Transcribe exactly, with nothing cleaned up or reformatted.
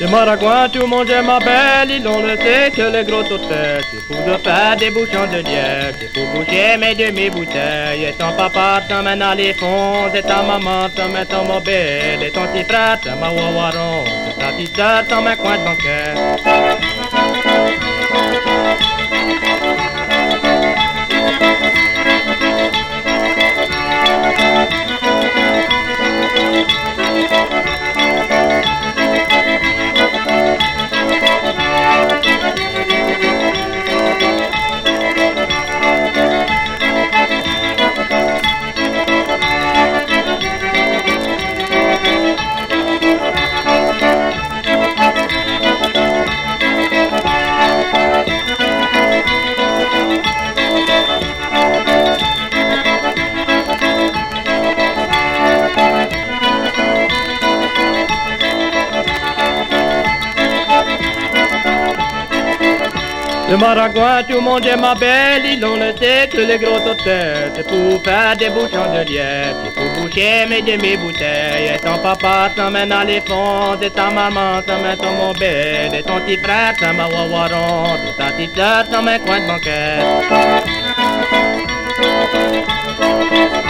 Les Maragouins, tout le monde est ma belle, ils l'ont le sait que les gros têtes. C'est pour de faire des bouchons de lièvre, c'est pour boucher mes demi-bouteilles. Et ton papa t'emmène à les fonds, et ta maman t'emmène ton mobile. Et ton petit frère t'emmène à Wawaron, et ta petite soeur t'emmène coin de banquette. Les Maragouins, tout le monde est ma belle, ils ont le sait que les gros têtes. C'est pour faire des bouchons de lièvre, c'est pour boucher mes demi-bouteilles. Et ton papa t'emmène à les fonds, et ta maman t'emmène ton mobile. Et ton petit frère t'emmène à Wawaron, et ta petite soeur t'emmène coin de banquette.